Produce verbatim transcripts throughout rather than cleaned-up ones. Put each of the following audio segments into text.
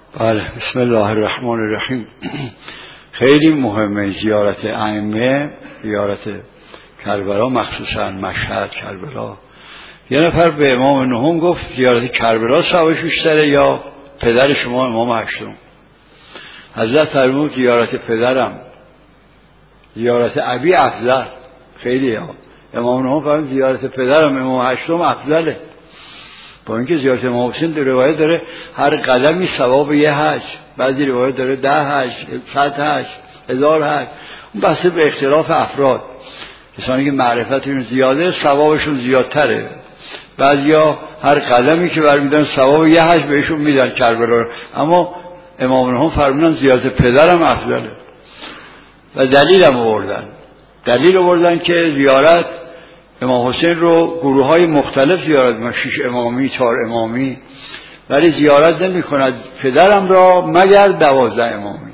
بله، بسم الله الرحمن الرحیم. خیلی مهمه زیارت ائمه، زیارت کربلا، مخصوصا مشهد کربلا. یه نفر به امام نهم گفت زیارت کربلا ثوابش بیشتره یا پدر شما امام هشتم؟ حضرت فرمود زیارت پدرم، زیارت ابی افضل. خیلی ها امام نهم فرمود زیارت پدرم امام هشتم افضله، با اینکه زیارت امام حسین در روایت داره هر قدمی ثواب یه حج، بعضی روایت داره ده حج، صد حج، هزار حج. اون بحثه به اختلاف افراد، کسانی که معرفتشون زیاده ثوابشون زیادتره. بعضیا هر قدمی که برمیدن ثواب یه حج بهشون میدن کربلا، اما امام نهم فرمودن زیارت پدرم افضله. و دلیل هم آوردن، دلیل آوردن که زیارت امام حسین رو گروه های مختلف زیارت می‌کنند، شش امامی، چهار امامی، ولی زیارت نمی کند پدرم را مگر دوازده امامی.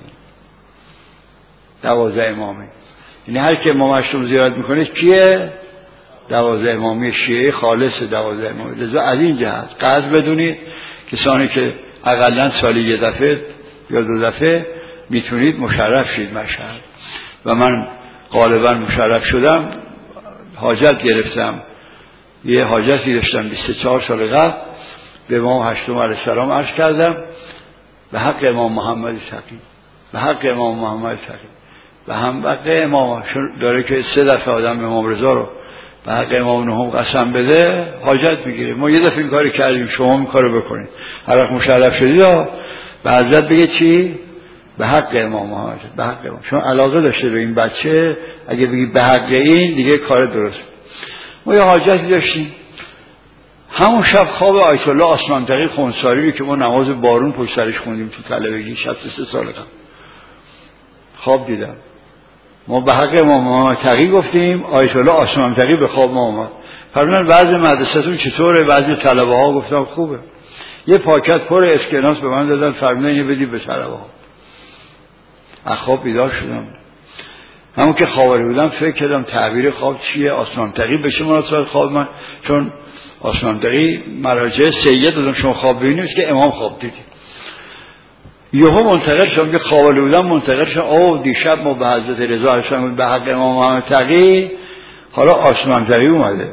دوازده امامی یعنی هر که امام هشتم زیارت میکنه کیه؟ دوازده امامی شیعه خالص دوازده امامی. لذا از این جهت قصد بدونید کسانی که اقلا سالی یه دفعه یا دو دفعه میتونید مشرف شید مشهد. و من غالبا مشرف شدم، حاجت گرفتم، یه حاجتی داشتم بیست و چهار سال قبل، به امام هشتم علیه السلام عرض کردم به حق امام محمد تقی، به حق امام محمد تقی و هم حق امام داره که سه دفعه آدم امام رضا رو به حق امام نهم قسم بده حاجت میگیره. ما یه دفعه این کاری کردیم، شما این کارو بکنید. هر وقت مشرف شدید به حضرت بگه چی؟ به حق امام محمد، به حق امام. چون علاقه داشته به این بچه، اگه بگی به حق این دیگه کار درست. ما یه حاجتی داشتیم، همون شب خواب آیت الله آسمانطقی خونساری که ما نماز بارون پشت سرش خوندیم تو طلبگی شصت و سه سال قبل، خواب دیدم. ما به حق امام محمد تقی گفتیم، آیت الله آسمانطقی به خواب ما اومد. فرمودن بعضی مدرسه‌تون چطوره؟ بعضی طلبه ها گفتم خوبه. یه پاکت پر اسکناس به من دادن، فرمودن اینو بدید به طلبه ها. از خواب بیدار شدم، همون که خوابیده بودم فکر کردم تعبیر خواب چیه، آسمانطقی بشه مناسبت خواب من، چون آسمانطقی مراجع سید دادم شما خواب ببینید که امام خواب دیدیم. یهو منتقل شدم که خوابیده بودم، منتقل شدم اوه دیشب ما به حضرت رضا علیه السلام به حق امام محمد تقی، حالا آسمانطقی اومده،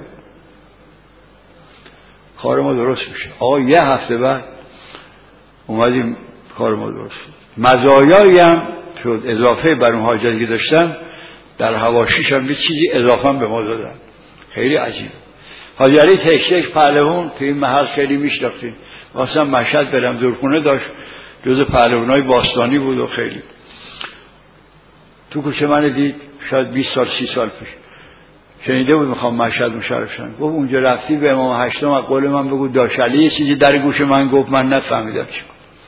کار ما درست میشه. آقا یه هفته بعد اومدیم کار ما درست شد. مزایایی هم شد اضافه بر اون حاجتی که داشتم، در حواشیش هم یه چیزی اضافه به ما دادن، خیلی عجیب. حاجی علی تک تک پهلوان که این محل خیلی میشناختیم، واسه مشهد برم زورخونه داشت، جز پهلوانای باستانی بود و خیلی تو کوچه من دید، شاید بیست سال سی سال پیش شنیده بود میخوام مشهد مشرف شدم. گفت اونجا رفتی به امام هشتم از قول من بگو داشلی، یه چیزی در گوش من گفت من نفهمیدم چی.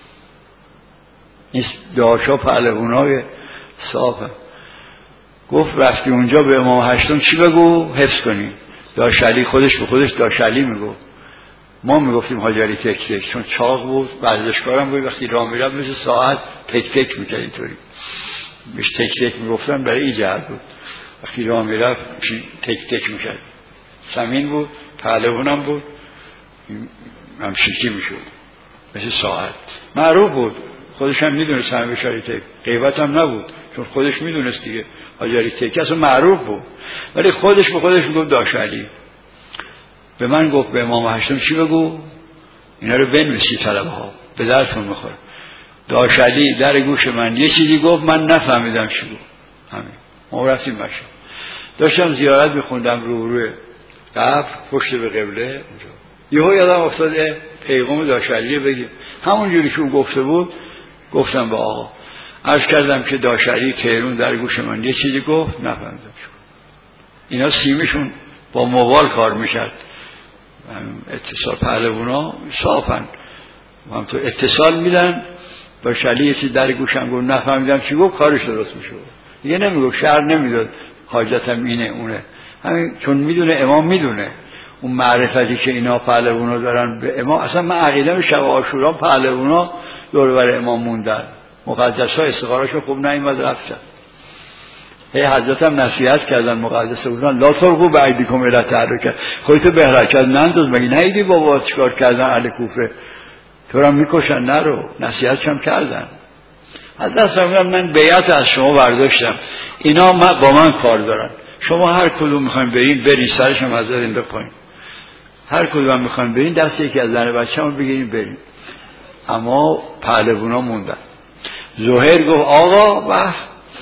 این داشا پهلوانای صافه. گفت رفتی اونجا به امام هشتم چی بگو حفظ کنی؟ داشلی خودش به خودش داشلی میگفت، ما میگفتیم حاجی علی تک تک، چون چاق بود، ورزشکارم بود، وقتی راه میرفت مثل ساعت تک تک میکرد، اینطوری بهش تک تک میگفتن برای این جهت بود، وقتی راه میرفت تک تک میکرد. سمین بود، پهلوانم بود، هم شیکی میشد مثل ساعت، معروف بود، خودش هم میدونست همه بهش علی تک، غیبت هم نبود چون خودش میدونست دیگه حاجی علی تک اصلا معروف بود، ولی خودش به خودش میگفت داشلی. به من گفت به امام هشتم چی بگو؟ اینا رو بنویسی طلبه ها به درتون میخوره. داشلی در گوش من یه چیزی گفت من نفهمیدم چی گفت. همین. ما رفتیم مشهد، داشتم زیارت میخوندم رو روی قبر پشت به قبله اونجا، یهو یادم افتاده پیغام داشلی بگیم، همون جوری که اون گفته بود گفتم به آقا، عرض کردم که داشلی تهرون در گوش من یه چیزی گفت نفهمیدم چی. اینا سیمشون با موبایل کار میشد، اتصال پهلوانا صافن هم تو اتصال میدن، داشلی یه چیزی در گوشم گفت نفهمیدم چی گفت، کارش درست میشه دیگه، نمیگفت شعر نمیداد حاجتم اینه اونه، همین چون میدونه امام میدونه اون معرفتی که اینا پهلوانا دارن به امام. اصلا من عقیدم شب عاشورا پهلوانا دور بر امام موندن، مقدس‌ها استخاراشو خوب نیامد رفتن. هی حضرت هم نصیحت کردن مقدس بودن لا ترقوا بایدیکم الی تهلکه، خودت به حرکت ننداز، مگه نیدی بابا چیکار کردن اهل کوفه تو را میکشن نرو. نصیحتش هم کردن. از دستم میگم من بیعت از شما برداشتم، اینا با من کار دارن، شما هر کدوم میخواین برین برین، سرشم از این بپایین، هر کدوم میخواین برین دست یکی از زن بچه‌مو بگیرین برین. اما پهلوانا موندن. زهیر گفت آقا و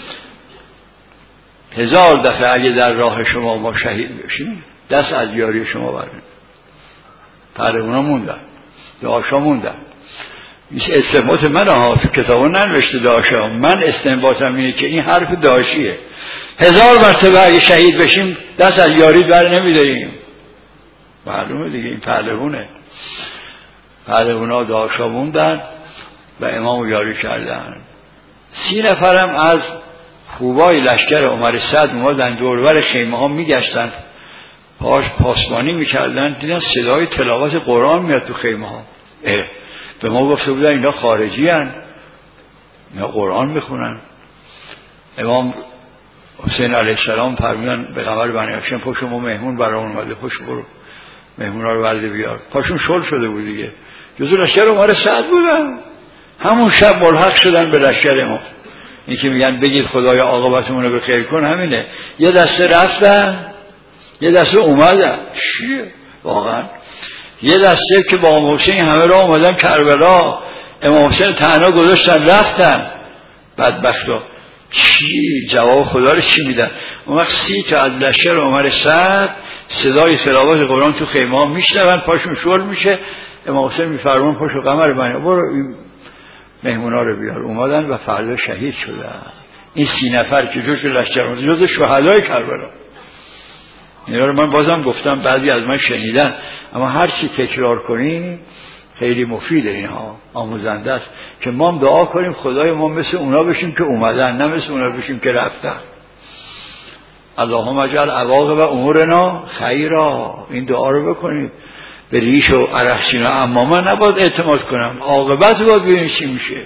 هزار دفعه اگه در راه شما ما شهید بشیم دست از یاری شما برمیم. پهلوانا موندن، داشا موندن. این استنباط من ها، تو کتابا ننوشته داشا، من استنباطم اینه که این حرف داشیه. هزار مرتبه اگه شهید بشیم دست از یاری بر نمیداریم. معلومه دیگه این پهلوانه. پهلوانا داشا موندن و امامو یاری کردن. سی نفرم از خوبای لشکر عمر سعد اومدن دوربر خیمه ها میگشتن، پاش پاسبانی میکردن، دیدن صدای تلاوت قرآن میاد تو خیمه ها. اه به ما گفته بودن اینا خارجی هن، اینا قرآن میخونن. امام حسین علیه السلام فرمودن به قمر بنی هاشم پشت ما مهمون برامون اومده، پشت برو مهمون ها رو ولده بیار. پاشون شل شده بود دیگه، جزو لشکر عمر سعد بودن. همون شب ملحق شدن به لشکر ما. این که میگن بگید خدای عاقبتمون رو به خیر کن، همینه. یه دسته رفتن یه دسته اومدن. چیه واقعا؟ یه دسته که با امام حسین همه را اومدن کربلا، امام حسین تنها گذاشتن رفتن. بدبختا چی جواب خدا رو چی میدن؟ اون وقت سی تا از لشکر عمر سعد صدای تلاوت قرآن تو خیمه ها میشنون، پاشون شل میشه. امام حسین میفرمون پاشو قمر بنی برو مهمونا رو بیار. اومدن و فردا شهید شدن. این سی نفر که جوش لشکر جز شهدای کربلا. اینا رو من بازم گفتم، بعضی از من شنیدن، اما هر چی تکرار کنی خیلی مفیده، اینها آموزنده است که ما دعا کنیم خدای ما مثل اونا بشیم که اومدن، نه مثل اونا بشیم که رفتن. اللهم اجعل عواقب امورنا خیرا. این دعا رو بکنید. به ریش و عرقچینا اما من نباید اعتماد کنم، عاقبت باید ببینیم چی میشه.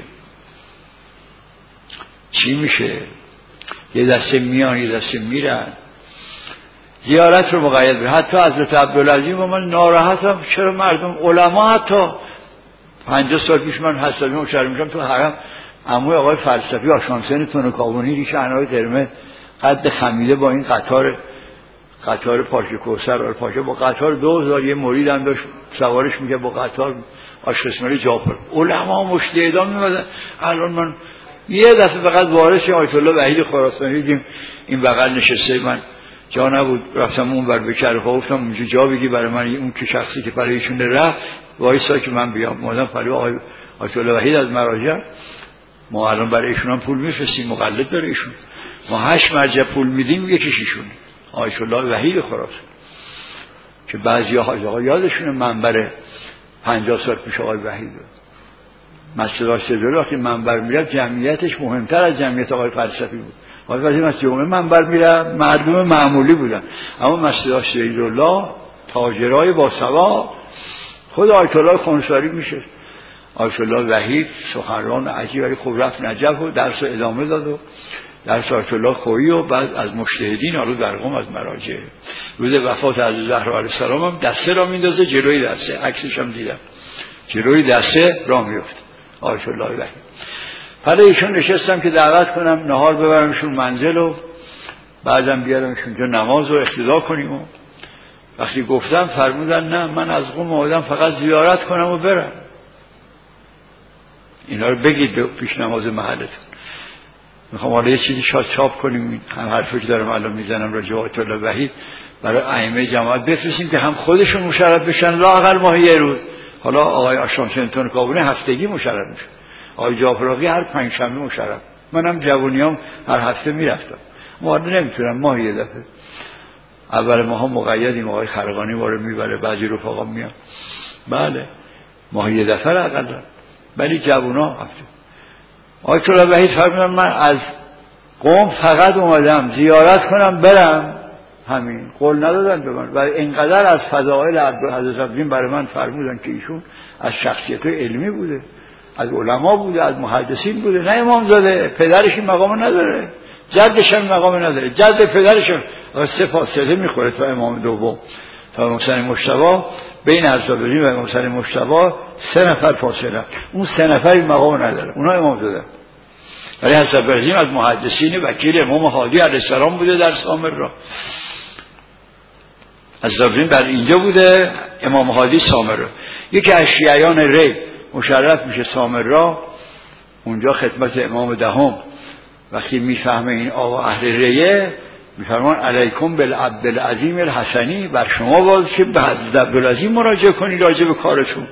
چی میشه؟ یه دسته میان یه دسته میرن. زیارت رو مقید به حتی حضرت عبدالعزیز و من ناراحتم چرا مردم علما، حتی پنجاه سال پیش من حسابی مشاور میشم تو حرم، عموی آقای فلسفی آشانسن تونکابونی ریش عنای قرمز قد خمیده با این قطار قطار پاشه کوثر و پاشه با قطار دو هزار یه مرید هم داشت سوارش میگه با قطار آشکسمری جعفر. علما مجتهدا میمدن. الان من یه دفعه فقط وارث آیت الله وحید خراسانی دیدیم این بغل نشسته، من جا نبود رفتم اون بر بکر خب گفتم اونجا جا بگی برای من، اون که شخصی که برای ایشون رفت وایسا که من بیام. مادام فرض آقای آیت الله وحید از مراجع ما الان برای ایشون هم پول میفرستیم، مقلد داره ایشون، ما هشت مرجع پول میدیم یکیشون آیت الله وحید خراسانی که بعضی آقا یادشونه منبر پنجاه سال پیش آقای وحید مسجد آشتیدوری وقتی منبر میرفت جمعیتش مهمتر از جمعیت آقای فلسفی بود. آقای فلسفی از جمعه منبر میرفت مردم معمولی بودن، اما مسجد آشتیدوری تاجرای با ثواب خود آیت الله خنثاری میشه. آیت الله وحید سخنران عجیب ولی خوب رفت نجف و درس رو ادامه داد و درس آیت الله خویی و بعد از مجتهدین آلو در قم از مراجع. روز وفات از زهرا علیه السلام هم دسته را میندازه جلوی دسته، عکسش هم دیدم جلوی دسته را میفت آیت الله وحید. حالا ایشون نشستم که دعوت کنم نهار ببرمشون منزل و بعدم بیارمشون جو نماز رو اقتدا کنیم و وقتی گفتم فرمودن نه من از قم آمدم فقط زیارت کنم و برم. اینا رو بگید به پیش نماز محلتون. میخوام حالا یه چیزی شاید چاپ کنیم، هم حرفی که دارم الان میزنم راجع به آیت الله وحید برای ائمه جماعت بفرستیم که هم خودشون مشرف بشن لااقل ماهی یه روز. حالا آقای آشامسن تونکابونی هفتگی مشرف میشه، آقای جعفرآقی هر پنج شنبه مشرف، منم جوونیام هر هفته میرفتم. ما نمیتونم ماهی یه دفعه. اول ماها مقیدیم، آقای خرقانی ما رو میبره، بعضی رفقا میان. بله ماهی یه دفعه اقل، ولی جوونا هفته. آیت الله وحید فرمودن من از قم فقط اومدم زیارت کنم برم، همین. قول ندادن به من و اینقدر از فضائل حضرت عبدالدین برای من فرمودن که ایشون از شخصیت علمی بوده، از علما بوده، از محدثین بوده، نه امامزاده. پدرش این مقام نداره، جدش هم مقام نداره، جد پدرش هم سه فاصله میخوره تا امام دوم. تا امام حسین مجتبی بین عبدالعظیم و امام حسین مجتبی سه نفر فاصله، اون سه نفر مقام نداره، اونا امام زاده. ولی حضرت عبدالعظیم از محدثین وکیل امام هادی علیه السلام بوده در سامرا. حضرت عبدالعظیم در اینجا بوده، امام هادی سامرا. یکی از شیعیان ری مشرف میشه سامرا، اونجا خدمت امام دهم. وقتی میفهمه این آقا اهل ریه، میفرمان علیکم بالعبدالعظیم الحسنی، بر شما باز که به حضرت عبدالعظیم مراجعه کنید راجع به کارتون.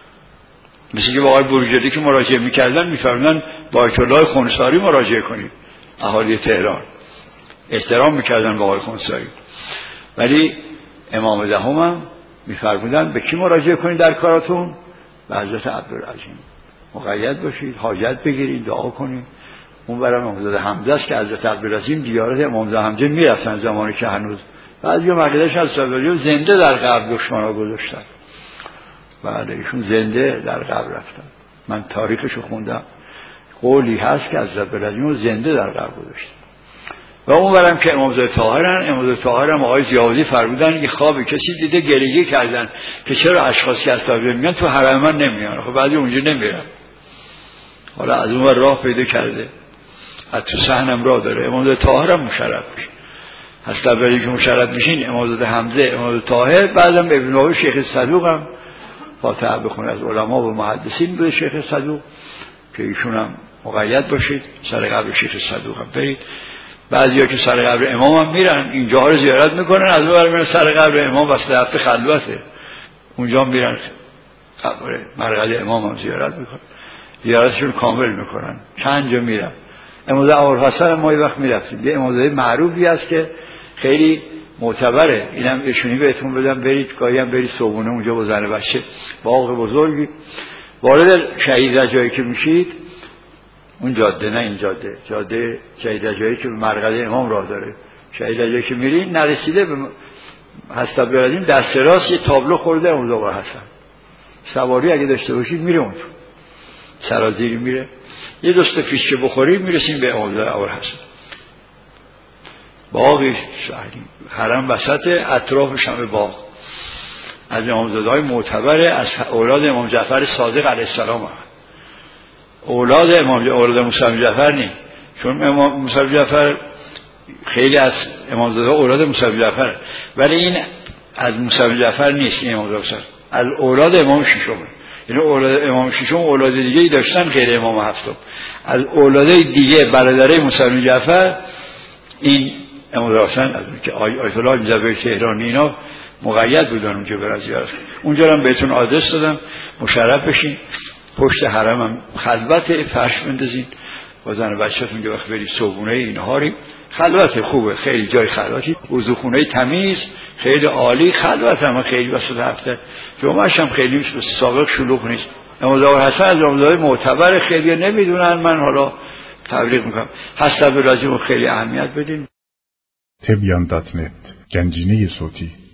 مثل که با آقای بروجردی که مراجعه میکردن میفرمودن با آیت الله خونساری مراجعه کنید، اهالی تهران احترام میکردن با آقای خونساری. ولی امام دهم هم میفرمودن به کی مراجعه کنید در کاراتون؟ به حضرت عبدالعظیم. مقید باشید، حاجت بگیرید، دعا کنید. اون برای امامزاده حمزه است که حضرت عبدالعظیم دیارت امامزاده حمزه میرفتن زمانی که هنوز بعضی مقیدش از سبیلیو زنده در قبر دشمنا گذاشتن. بله ایشون زنده در قبر رفتن. من تاریخشو خوندم، قولی هست که از عبدالعظیم زنده در قبر گذاشتن. و اون برم که امامزاده طاهرن، امامزاده طاهر هم آقای زیادی فرمودن که خوابی کسی دیده گریه کردن که چرا اشخاصی که از طاهر میگن تو حرم من نمیان. خب بعضی اونجا نمیرن، حالا از اون راه پیدا کرده، از تو صحنم راه داره. امامزاده طاهر هم مشرف میشه، حضرت عبدالعظیم که مشرف میشین، امامزاده حمزه، امامزاده طاهر، بعدم ابن بابی شیخ صدوق هم فاتحه بخونه. از علما و محدثین بوده شیخ صدوق که ایشون هم مقید باشید، سر قبر شیخ صدوق هم برید. بعضیا که سر قبر امام هم میرن، اینجاها رو زیارت میکنن، از اون ور میرن سر قبر امام، واسه هفته خلوته اونجا میرن قبر مرقد امام هم زیارت میکنن، زیارتشون کامل میکنن. چند جا میرن. امامزاده ابوالحسن ما یه وقت میرفتیم، یه امامزاده معروفی هست که خیلی معتبره، اینم اشونی بهتون بدم برید، گاهی هم برید صبحونه اونجا با زن بچه، باغ بزرگی. وارد شهید رجایی که میشید، اون جاده، نه این جاده، جاده شهید رجایی که به مرقد امام راه داره، شهید رجایی که میرین نرسیده به حضرت عبدالعظیم دست راست یه تابلو خورده امامزاده ابوالحسن. سواری اگه داشته باشید میره اون سرازیری میره، یه دوست فیشکه بخوری میرسیم به امامزاده ابوالحسن. باغی شهری، حرم وسط، اطرافش همه باغ. از امامزاده های معتبره، از اولاد امام جعفر صادق علیه السلام هم. اولاد امام اولاد موسی جعفر نی، چون امام موسی جعفر خیلی از امامزاده اولاد موسی جعفر، ولی این از موسی جعفر نیست. این امامزاده از اولاد امام ششم، یعنی اولاد امام ششم اولاد دیگه ای داشتن غیر امام هفتم. از اولاد دیگه برادرای موسی جعفر این امامزاده حسن از که آیت الله جبر تهرانی اینا مقید بودن اونجا برای زیارت. اونجا هم بهتون آدرس دادم، مشرف بشین. پشت حرم هم خلوت، فرش بندازین با زن و بچه‌تون که وقت برید صبحونه اینهاری. خلوت خوبه، خیلی جای خلوتی، وضوخونه تمیز، خیلی عالی. خلوت هم خیلی وسط هفته، جمعه‌ش هم خیلی نیست، به سابق شلوغ نیست. امامزاده حسن از امامزاده معتبر، خیلی نمیدونن، من حالا تبلیغ میکنم. حضرت عبدالعظیم خیلی اهمیت بدین. تبیان دات نت گنجینه صوتی